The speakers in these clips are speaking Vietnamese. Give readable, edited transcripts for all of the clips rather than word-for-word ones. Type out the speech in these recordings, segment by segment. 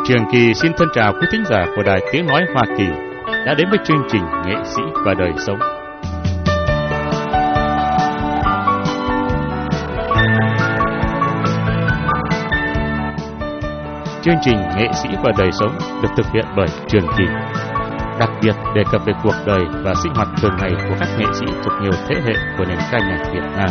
Trường Kỳ xin thân chào quý thính giả của Đài Tiếng Nói Hoa Kỳ đã đến với chương trình Nghệ sĩ và đời sống. Chương trình Nghệ sĩ và đời sống được thực hiện bởi Trường Kỳ, đặc biệt đề cập về cuộc đời và sinh hoạt thường ngày của các nghệ sĩ thuộc nhiều thế hệ của nền ca nhạc Việt Nam.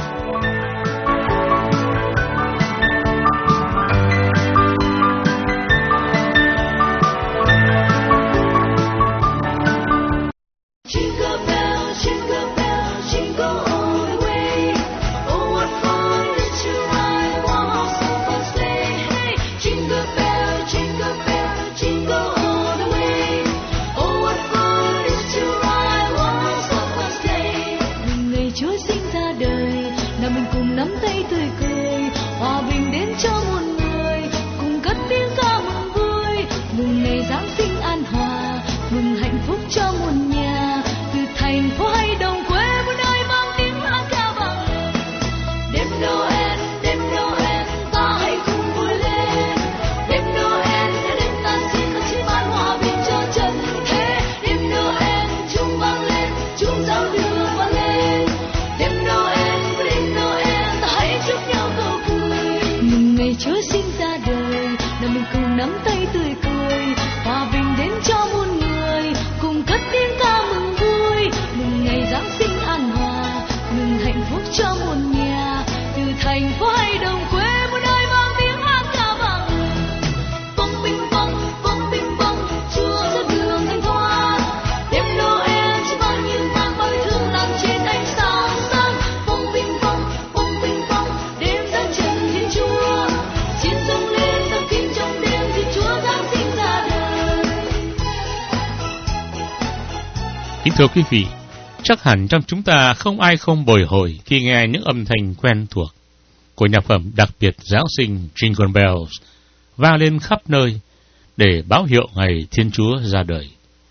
Kính thưa quý vị, chắc hẳn trong chúng ta không ai không bồi hồi khi nghe những âm thanh quen thuộc của nhạc phẩm đặc biệt Giáng sinh Jingle Bells vang lên khắp nơi để báo hiệu ngày Thiên Chúa ra đời.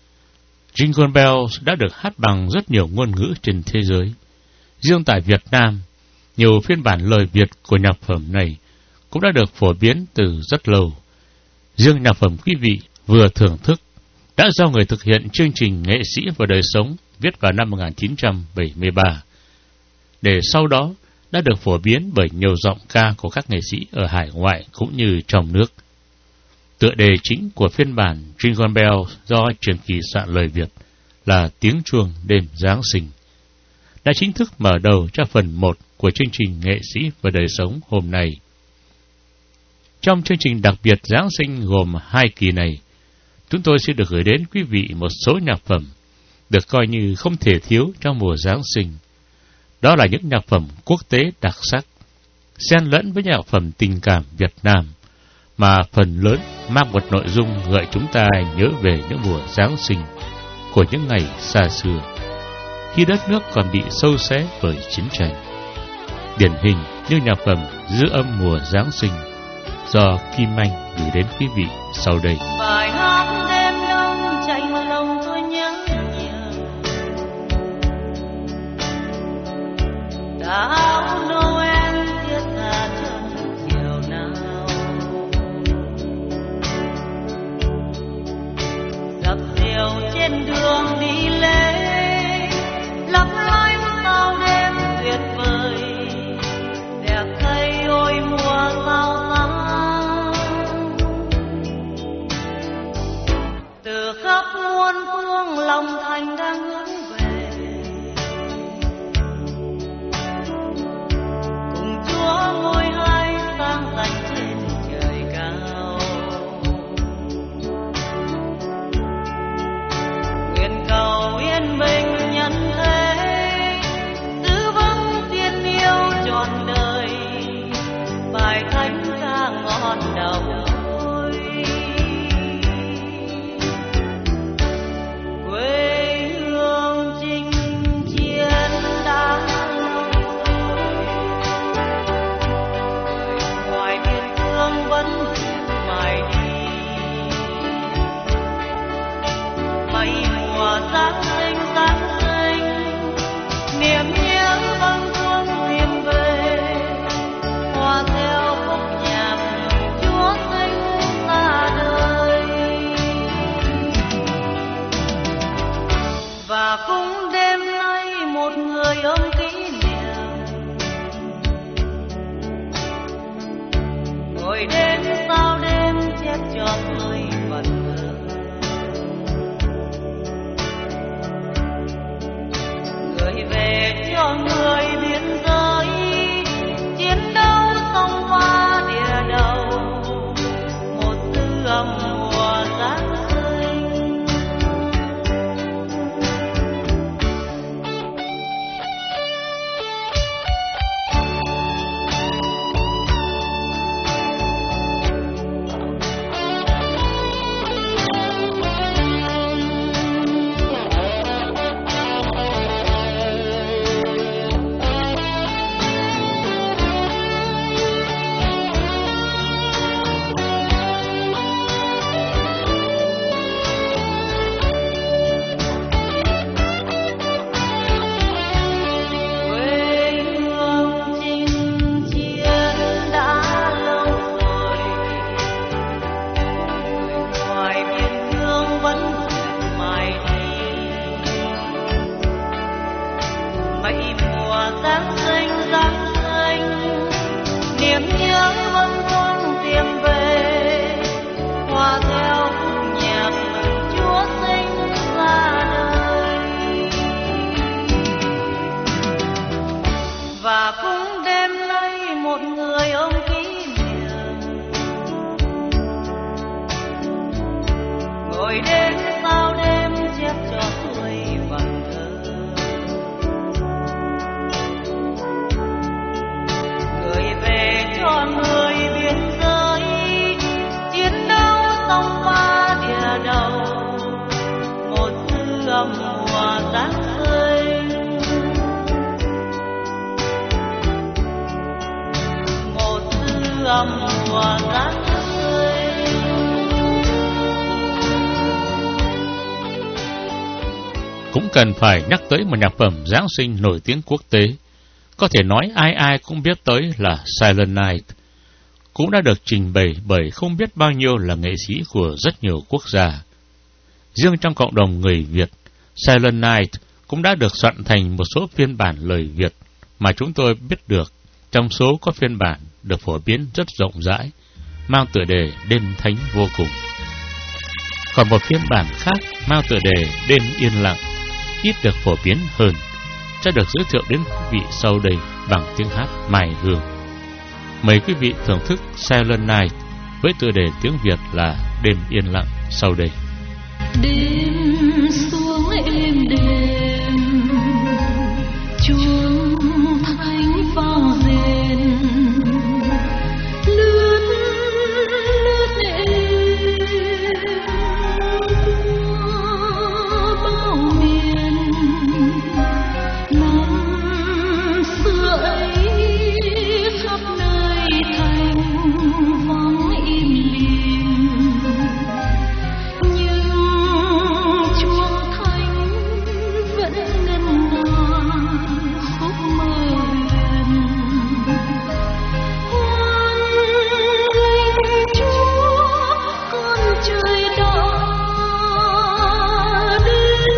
Jingle Bells đã được hát bằng rất nhiều ngôn ngữ trên thế giới. Riêng tại Việt Nam, nhiều phiên bản lời Việt của nhạc phẩm này cũng đã được phổ biến từ rất lâu. Riêng nhạc phẩm quý vị vừa thưởng thức đã do người thực hiện chương trình Nghệ sĩ và đời sống viết vào năm 1973, để sau đó đã được phổ biến bởi nhiều giọng ca của các nghệ sĩ ở hải ngoại cũng như trong nước. Tựa đề chính của phiên bản Jingle Bells do Trường Kỳ soạn lời Việt là Tiếng chuông đêm Giáng sinh, đã chính thức mở đầu cho phần 1 của chương trình Nghệ sĩ và đời sống hôm nay. Trong chương trình đặc biệt Giáng sinh gồm 2 kỳ này, chúng tôi sẽ được gửi đến quý vị một số nhạc phẩm được coi như không thể thiếu trong mùa Giáng sinh. Đó là những nhạc phẩm quốc tế đặc sắc, xen lẫn với nhạc phẩm tình cảm Việt Nam, mà phần lớn mang một nội dung gợi chúng ta nhớ về những mùa Giáng sinh của những ngày xa xưa, khi đất nước còn bị xâu xé bởi chiến tranh. Điển hình như nhạc phẩm Giữ âm mùa Giáng sinh do Kim Anh gửi đến quý vị sau đây. Bài hát đêm đông chạnh lòng tôi nhớ nhiều, đã áo Noel thiết tha cho chiều nào, dập dìu trên đường đi lễ, lấp lánh sao đêm tuyệt vời, đẹp thay ôi mùa sao khắp muôn phương lòng thành đang hướng về, ngồi đêm sao đêm chép cho tôi vần thơ. Gửi về cho người biên giới, chiến đấu sông pha địa đầu, một dư âm mùa Giáng sinh. Và cũng đêm nay một người ôm kỷ niệm, ngồi đêm sao đêm chép cho tôi vần thơ. Gửi về cho người biên giới, chiến đấu sông pha địa đầu, một dư âm mùa Giáng sinh. Mùa Giáng sinh. Cũng cần phải nhắc tới một nhạc phẩm Giáng sinh nổi tiếng quốc tế, có thể nói ai ai cũng biết tới là Silent Night, cũng đã được trình bày bởi không biết bao nhiêu là nghệ sĩ của rất nhiều quốc gia. Riêng trong cộng đồng người Việt, Silent Night cũng đã được soạn thành một số phiên bản lời Việt mà chúng tôi biết được. Trong số có phiên bản được phổ biến rất rộng rãi, mang tựa đề Đêm Thánh Vô Cùng. Còn một phiên bản khác mang tựa đề Đêm Yên Lặng, ít được phổ biến hơn, sẽ được giới thiệu đến quý vị sau đây bằng tiếng hát Mai Hương. Mời quý vị thưởng thức Silent Night với tựa đề tiếng Việt là Đêm Yên Lặng sau đây. Đêm xuống êm đêm, chuông thánh vang rền, lướt lướt êm qua bao miền. Năm xưa ấy khắp nơi thành vắng im lìm, nhưng chuông thánh vẫn ngân nga khúc mơ huyền. Hoan nghênh Chúa con trời đã đến,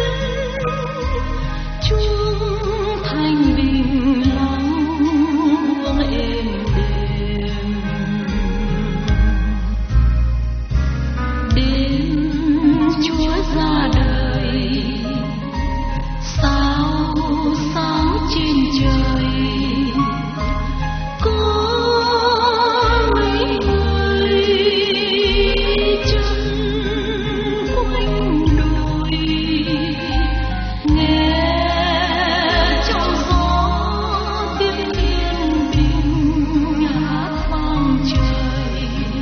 chuông thành bình lặng buông êm đềm. Đêm Chúa ra đời, sao sáng trên trời, có mấy người chân quanh đồi, nghe trong gió tiếng yên bình hát vang trời,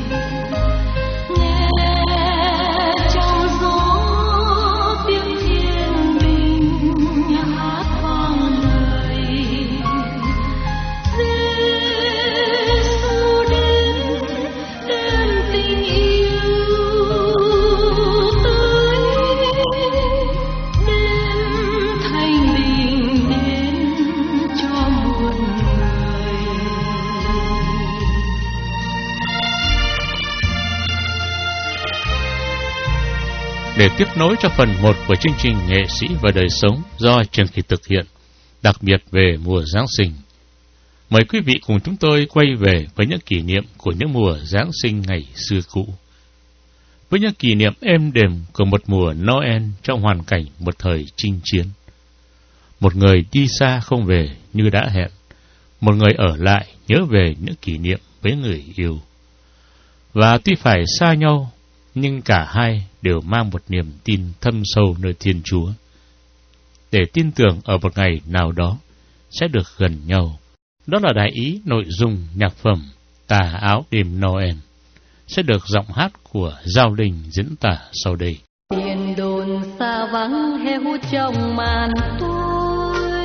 nghe trong gió tiếng thiên bình hát vang lời. Giêsu đến đem tình yêu tới, đem thanh bình đến cho muôn người. Để tiếp nối cho phần 1 của chương trình Nghệ sĩ và đời sống do Trường Kỳ thực hiện, đặc biệt về mùa Giáng sinh, Mời quý vị cùng chúng tôi quay về với những kỷ niệm của những mùa Giáng sinh ngày xưa cũ. Với những kỷ niệm êm đềm của một mùa Noel trong hoàn cảnh một thời chinh chiến. Một người đi xa không về như đã hẹn, một người ở lại nhớ về những kỷ niệm với người yêu. Và tuy phải xa nhau, nhưng cả hai đều mang một niềm tin thâm sâu nơi Thiên Chúa, để tin tưởng ở một ngày nào đó sẽ được gần nhau. Đó là đại ý nội dung nhạc phẩm Tà áo đêm Noel sẽ được giọng hát của Giao Linh diễn tả sau đây. Tiền đồn xa vắng heo trong màn tối,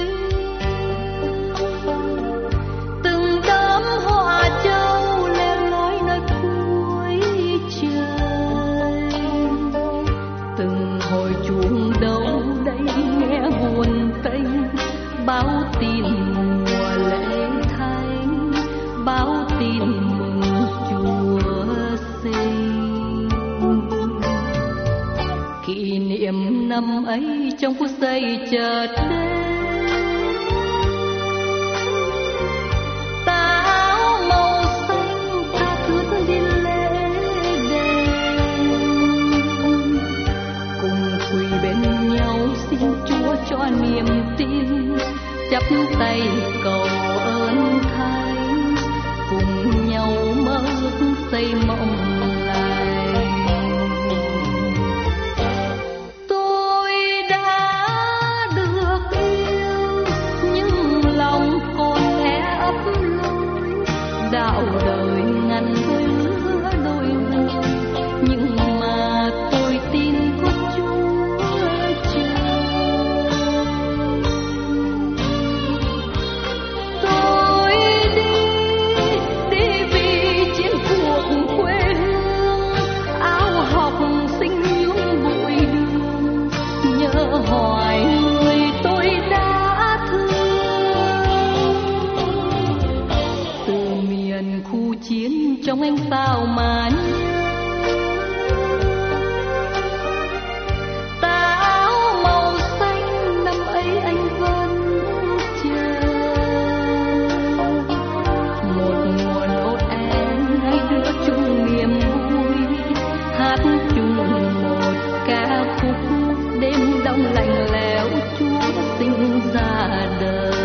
từng đám hoa châu lên lối nơi cuối trời, từng hồi chuông đâu đây nghe buồn tênh, báo tin mùa lễ thánh, báo tin mừng Chúa sinh. Kỷ niệm năm ấy trong phút giây chợt đến, tà áo màu xanh tha thướt đi lễ đền, cùng quỳ bên nhau xin Chúa cho niềm tin, chắp tay cầu ơn Thánh, cùng nhau mơ ước xây mộng lành. Tôi đã được yêu nhưng lòng còn e ấp lối, đạo đời ngăn đôi lứa đôi người, nhưng mà tôi tin có Chúa chờ. Tôi đi vì chiến cuộc quê hương, áo học sinh nhung bụi đường, nhớ hoài người tôi đã thương. Từ miền khu chiến trong ánh sao mà tà áo màu xanh năm ấy anh vẫn chờ. Một mùa Noel hai đứa chung niềm vui, hát chung một ca khúc đêm đông lạnh lẽo Chúa sinh ra đời.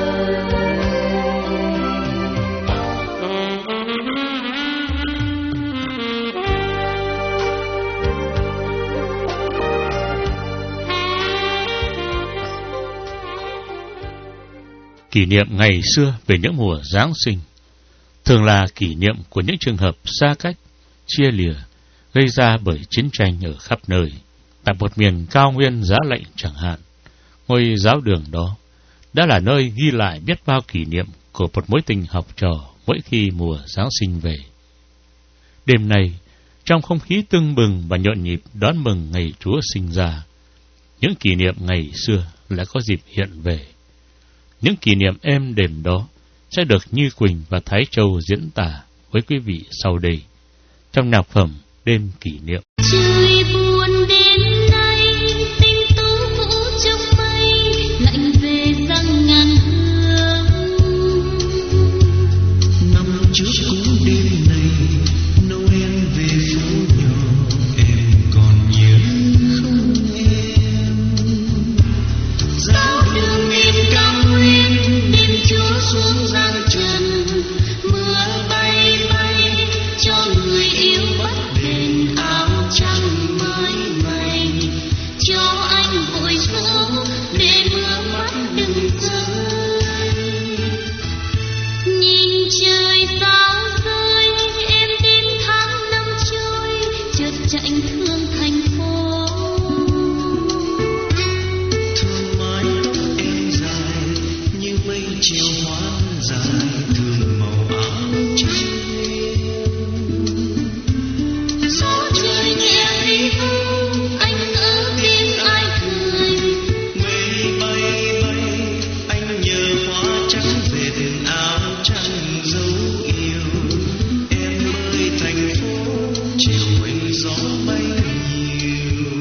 Kỷ niệm ngày xưa về những mùa Giáng sinh thường là kỷ niệm của những trường hợp xa cách, chia lìa, gây ra bởi chiến tranh ở khắp nơi. Tại một miền cao nguyên giá lạnh chẳng hạn, ngôi giáo đường đó đã là nơi ghi lại biết bao kỷ niệm của một mối tình học trò mỗi khi mùa Giáng sinh về. Đêm nay, trong không khí tưng bừng và nhộn nhịp đón mừng ngày Chúa sinh ra, những kỷ niệm ngày xưa lại có dịp hiện về. Những kỷ niệm êm đềm đó sẽ được Như Quỳnh và Thái Châu diễn tả với quý vị sau đây, trong nhạc phẩm Đêm Kỷ Niệm. Trời buồn đêm nay, tinh tú vũ trong mây, lạnh về răng ngàn hương. Năm trước cũng đêm này, Noel về phố nhỏ, em còn nhớ không em? Giáo đường miền cao nguyên, đêm Chúa xuống gian trần, mưa bay bay cho người yêu bất đền áo trắng mới mây, cho anh vội vã để mưa mắt đừng rơi. Nhìn trời sao rơi, em tin tháng năm trôi, chợt chạy thương thành phố. Thương mái tóc em dài như mây chiều hoa dài, thương màu áo trắng em. Gió trời nhẹ vi vu, anh ở bên ai cười. Mây bay bay, anh nhờ hoa trắng vệt áo trắng dấu yêu. Em ơi thành phố, chiều mình gió bay nhiều.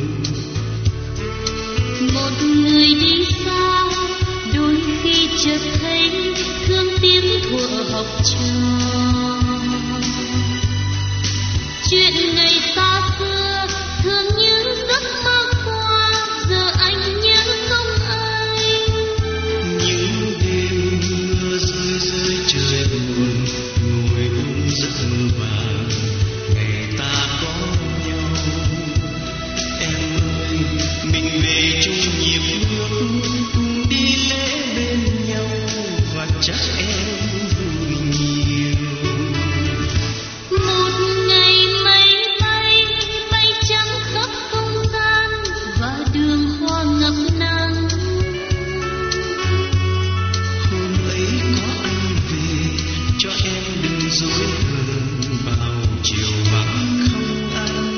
Một người đi xa, đôi khi chợt thấy thương tiếng thuở bọc cho. Chuyện ngày xa xưa thường như giấc mơ qua, giờ anh nhớ không ai. Những đêm mưa rơi rơi trời buồn, ngồi ôm giấc mơ vàng ngày ta có nhau. Em ơi, mình về chung nhịp nước, cùng đi lễ bên nhau và chắc em vui nhiều. Một ngày mây bay bay trắng khắp không gian và đường hoa ngập nắng. Hôm ấy có anh về cho em đừng dối hờn, bao chiều vắng không anh.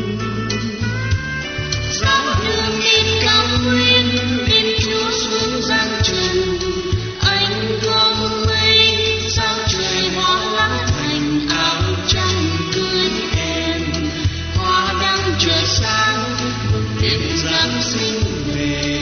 Dạo đường in cao nguyên đêm Chúa xuống giang trần, anh gom mây sao trời hoa lá thành áo trắng cưới em. Hoa đang chờ sáng mừng đêm Giáng sinh về.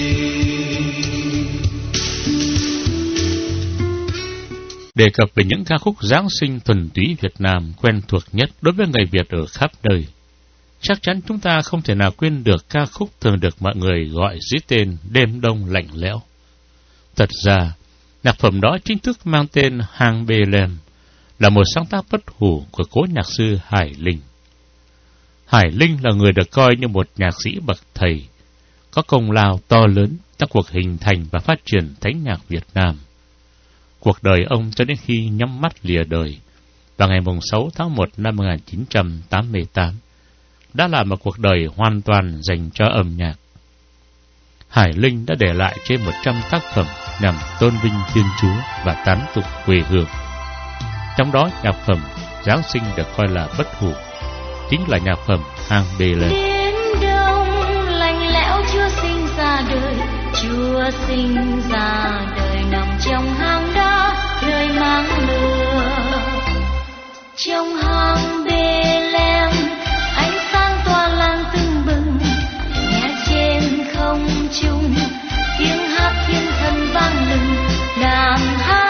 Đề cập về những ca khúc Giáng sinh thuần túy Việt Nam quen thuộc nhất đối với người Việt ở khắp nơi, chắc chắn chúng ta không thể nào quên được ca khúc thường được mọi người gọi dưới tên Đêm Đông Lạnh Lẽo. Thật ra, nhạc phẩm đó chính thức mang tên Hang Bethlehem, là một sáng tác bất hủ của cố nhạc sư Hải Linh. Hải Linh là người được coi như một nhạc sĩ bậc thầy, có công lao to lớn trong cuộc hình thành và phát triển thánh nhạc Việt Nam. Cuộc đời ông cho đến khi nhắm mắt lìa đời vào ngày 6 tháng 1 năm 1988 đã là một cuộc đời hoàn toàn dành cho âm nhạc. Hải Linh đã để lại trên 100 tác phẩm nhằm tôn vinh Thiên Chúa và tán tụng quê hương. Trong đó nhạc phẩm Giáng sinh được coi là bất hủ, chính là nhạc phẩm Hang Bethlehem. Đêm đông lạnh lẽo Chúa sinh ra đời, Chúa sinh ra đời nằm trong hang đá, nơi mang lửa. Trong hang Bethlehem ánh sáng tỏa làng tưng bừng, nghe trên không trung tiếng hát thiên thần vang lừng, đàn hát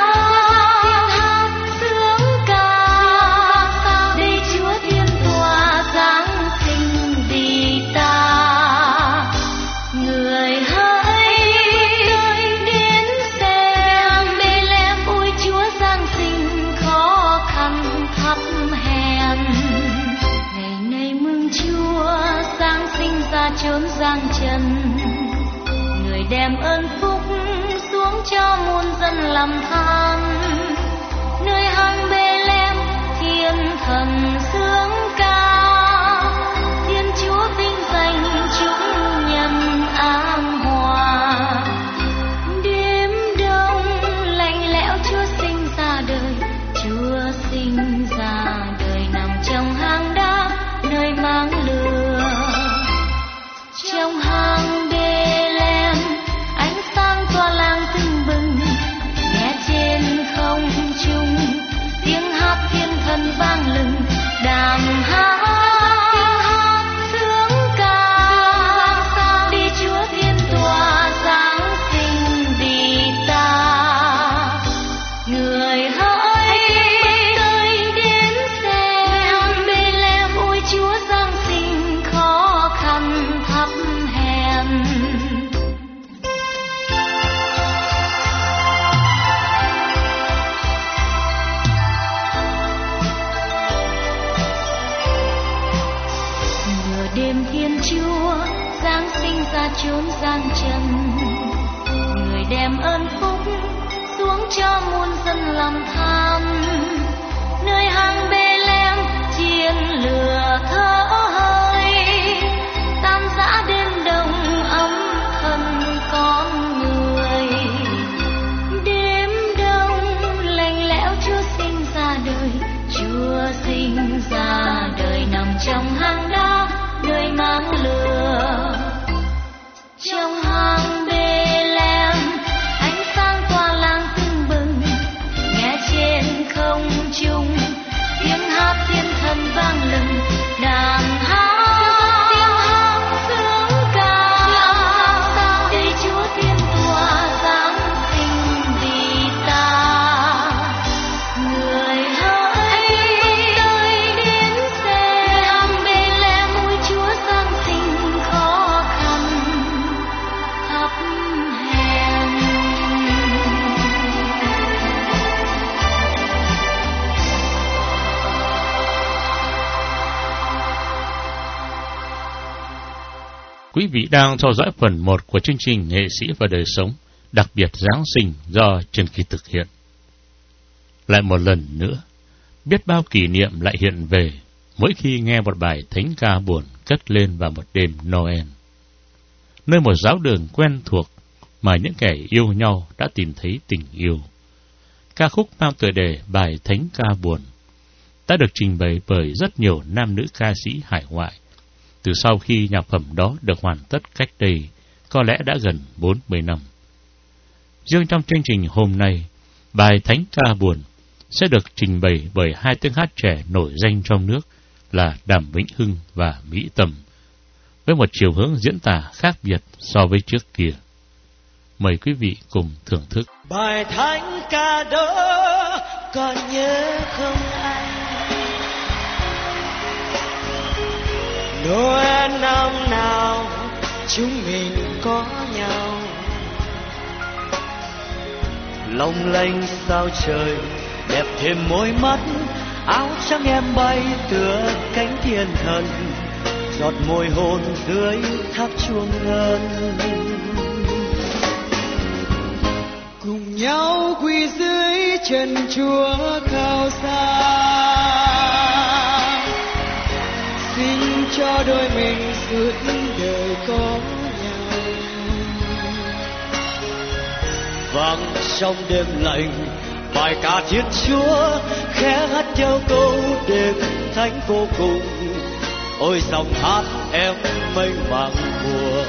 sướng ca đây Chúa Thiên tỏa Giáng sinh vì ta. Người hãy đến xem Bethlehem, ôi Chúa Giáng sinh khó khăn thấp hèn. Ngày nay mừng Chúa Giáng sinh ra chốn giang trần, người đem ơn phúc xuống cho muôn dân làm than. Nơi hang Bethlehem thiên thần sướng ca, Thiên Chúa vinh danh chúng nhân an hòa. Đêm đông lạnh lẽo Chúa sinh ra đời, Chúa sinh ra đời nằm trong hang đá, nơi mang lửa. Trong hang Bethlehem ánh sáng tỏa làng tưng bừng, nghe trên không trung tiếng hát thiên thần vang lừng, đàn hát sướng ca đi Chúa Thiên tỏa Giáng sinh vì ta. Người hãy tới đến xem Bethlehem, ôi Chúa Giáng sinh khó khăn thấp hèn. Nửa đêm Thiên Chúa Giáng sinh ra chốn giang trần, người đem ơn phúc xuống cho muôn dân làm than. Nơi hang Bethlehem chiên lửa thở hơi, tan rã đêm đông ấm thân con người. Đêm đông lạnh lẽo Chúa sinh ra đời, Chúa sinh ra đời nằm trong hang đá, nơi mang lửa. Trong hang Bethlehem ánh sáng tỏa làng tưng bừng, nghe trên Quý vị đang theo dõi phần 1 của chương trình Nghệ sĩ và đời sống, đặc biệt Giáng sinh do Trần Kỳ thực hiện. Lại một lần nữa, biết bao kỷ niệm lại hiện về mỗi khi nghe một bài thánh ca buồn cất lên vào một đêm Noel. Nơi một giáo đường quen thuộc mà những kẻ yêu nhau đã tìm thấy tình yêu. Ca khúc mang tựa đề bài thánh ca buồn đã được trình bày bởi rất nhiều nam nữ ca sĩ hải ngoại từ sau khi nhạc phẩm đó được hoàn tất cách đây có lẽ đã gần 40 năm. Riêng trong chương trình hôm nay, bài thánh ca buồn sẽ được trình bày bởi hai tiếng hát trẻ nổi danh trong nước là Đàm Vĩnh Hưng và Mỹ Tâm, với một chiều hướng diễn tả khác biệt so với trước kia. Mời quý vị cùng thưởng thức. Bài thánh ca đó còn nhớ không anh? Noel năm nào chúng mình có nhau, long lanh sao trời đẹp thêm môi mắt, áo trắng em bay tựa cánh thiên thần, giọt môi hôn dưới tháp chuông ngân. Cùng nhau quỳ dưới chân Chúa cao xa, xin cho đôi mình suốt đời có nhau. Vang trong đêm lạnh bài ca Thiên Chúa, khẽ hát theo câu đêm thánh vô cùng. Ôi dòng hát em mênh mang mùa,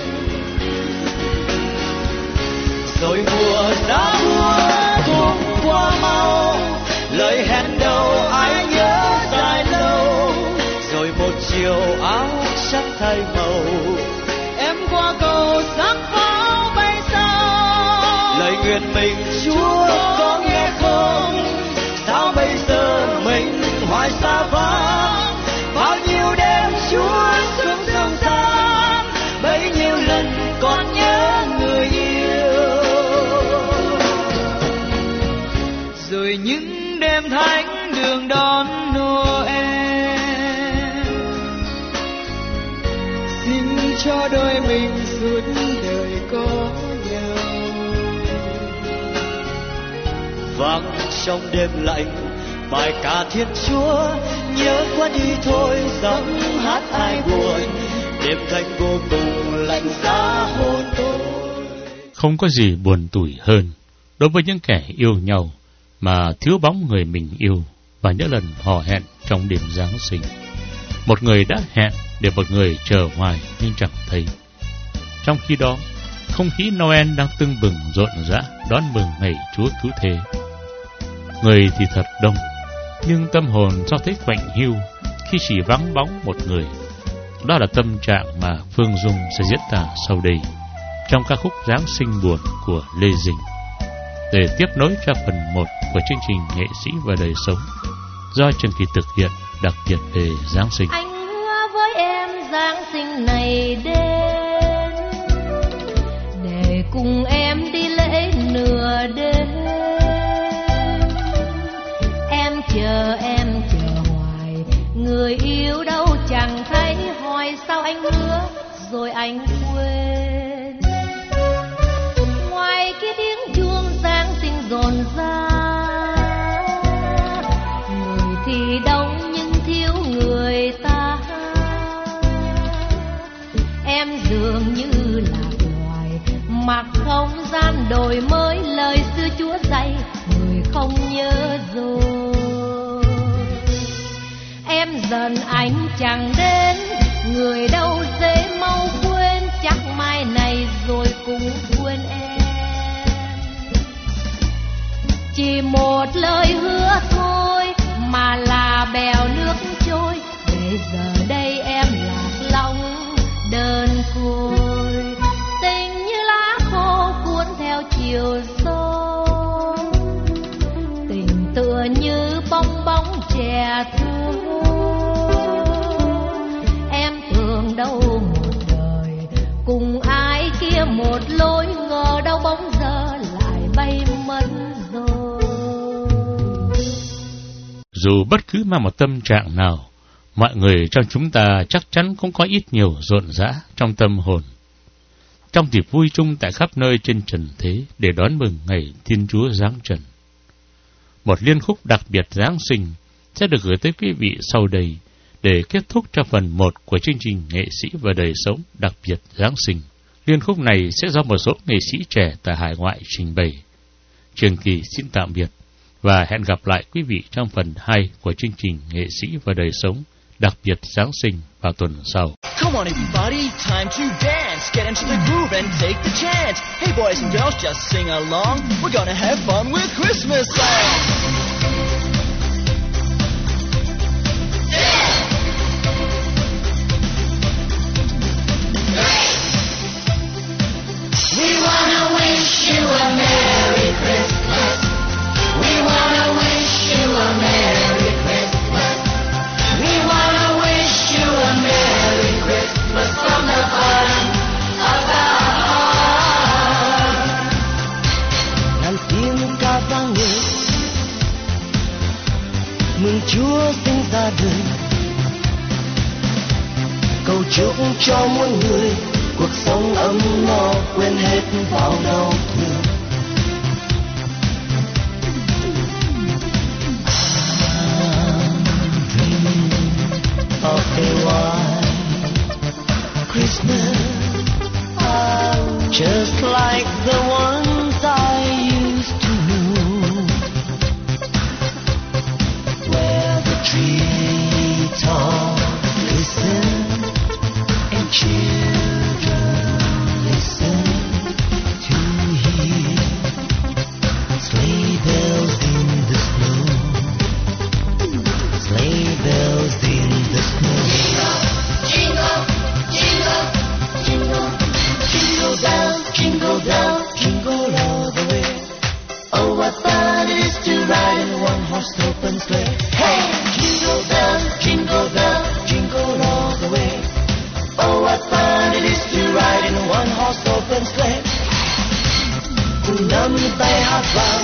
rồi mùa giá mùa cùng qua mau, lời hẹn đầu ai nhớ dài lâu. Rồi một chiều áo trắng thay màu, em qua cầu sắc pháo bay sao. Lời nguyện mình Chúa có nghe không? Sao bây giờ mình hoài xa vắng? Bao nhiêu đêm Chúa xuống sông xa, bấy nhiêu lần còn nhớ người yêu. Rồi những đêm thánh đường đón Noel, xin cho đôi mình suốt đời có nhau. Vang trong đêm lạnh bài ca Thiên Chúa, nhớ qua đi thôi giọng hát ai buồn, đêm thanh vô cùng lạnh giá hồn tôi. Không có gì buồn tủi hơn đối với những kẻ yêu nhau mà thiếu bóng người mình yêu và những lần hò hẹn trong đêm Giáng sinh. Một người đã hẹn để một người chờ hoài nhưng chẳng thấy. Trong khi đó, không khí Noel đang tưng bừng rộn rã đón mừng ngày Chúa cứu thế. Người thì thật đông, nhưng tâm hồn sao thấy quạnh hiu khi chỉ vắng bóng một người. Đó là tâm trạng mà Phương Dung sẽ diễn tả sau đây trong ca khúc Giáng sinh buồn của Lê Dinh, để tiếp nối cho phần 1 của chương trình Nghệ sĩ và đời sống do Trần Kỳ thực hiện, đặc biệt về Giáng sinh. Anh hứa với em Giáng sinh này đến, để cùng em đi lễ nửa đêm. Em chờ hoài, người yêu đâu chẳng thấy, hỏi sao anh hứa rồi anh quên. Ngoài kia tiếng chuông Giáng sinh rộn rã, người thì đông nhưng thiếu người ta. Em dường như lạc loài, mặc không gian đổi mới, lời xưa Chúa dạy người không nhớ rồi. Em dần anh chẳng đến, người đâu dễ mau quên, chắc mai này rồi cũng quên em. Chỉ một lời hứa thôi mà là bèo nước trôi, để giờ đây em lạc lõng đơn côi. Tình như lá khô cuốn theo chiều gió, tình tựa như bong bóng trẻ thơ. Em tưởng đâu một đời cùng ai kia một lối, ngờ đâu bóng giờ lại bay mất rồi. Dù bất cứ mang một tâm trạng nào, mọi người trong chúng ta chắc chắn cũng có ít nhiều rộn rã trong tâm hồn, trong dịp vui chung tại khắp nơi trên trần thế để đón mừng ngày Thiên Chúa giáng trần. Một liên khúc đặc biệt Giáng sinh sẽ được gửi tới quý vị sau đây để kết thúc cho phần 1 của chương trình Nghệ sĩ và đời sống đặc biệt Giáng sinh. Liên khúc này sẽ do một số nghệ sĩ trẻ tại hải ngoại trình bày. Trường Kỳ xin tạm biệt và hẹn gặp lại quý vị trong phần 2 của chương trình Nghệ sĩ và đời sống đặc biệt Giáng sinh vào tuần sau. Come on everybody, time to dance. Get into the groove and take the chance. Hey boys and girls, just sing along. We're gonna have fun with Christmas songs. We wanna wish you a Merry Christmas. We wanna wish you a Merry Christmas. We wanna wish you a Merry Christmas from the bottom of our heart. Ngàn tiếng ca vang lên, mừng Chúa sinh ra đời. Cầu chúc cho muôn người cuộc sống ấm no, quên hết bao đau thương. Of a white Christmas, just like the ones I used to know, where the treetops glisten and children listen to hear sleigh bells in the snow, sleigh bells in the snow. Jingle, jingle, jingle, Jingle bells, jingle bells, jingle all the way. Oh, what fun it is to ride in a one-horse open sleigh. Hey, jingle bells, jingle all the way. Oh, what fun it is to ride in a one-horse open sleigh. Cùng nắm tay hát vang,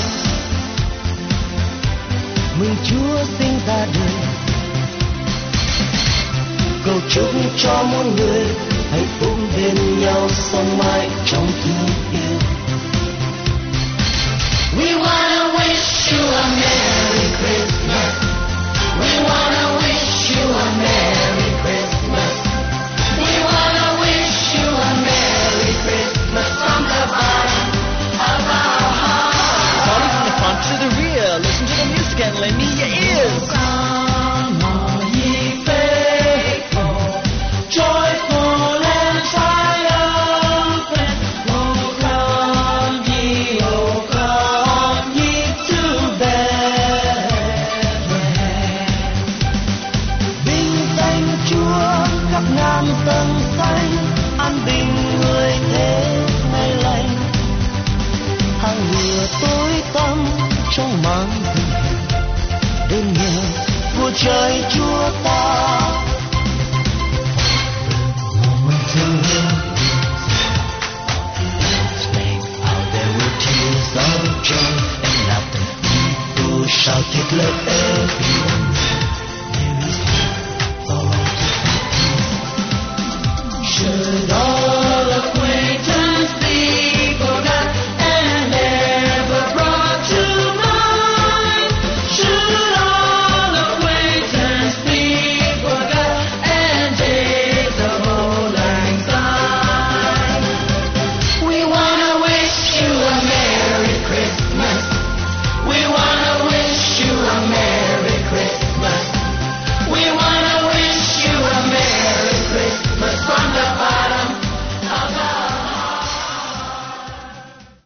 mừng Chúa sinh ra đời. Cầu chúc cho muôn người hạnh phúc bên nhau sống mãi trong thương yêu. we wanna wish you a Merry Christmas. We wanna wish you a Merry Christmas. We wanna wish you a Merry Christmas from the bottom of our heart. Party from the front to the rear, listen to the music and lend me your ears. Come all ye faithful, joyful and triumphant. Oh come ye to Bethlehem. Vinh danh Chúa khắp ngàn tầng xanh, an bình người thế ngày lành. Hàng lửa tối tăm trong màn rừng, đêm nhờ vua trời Chúa ta. Out there were tears of joy and laughter. People shouted, let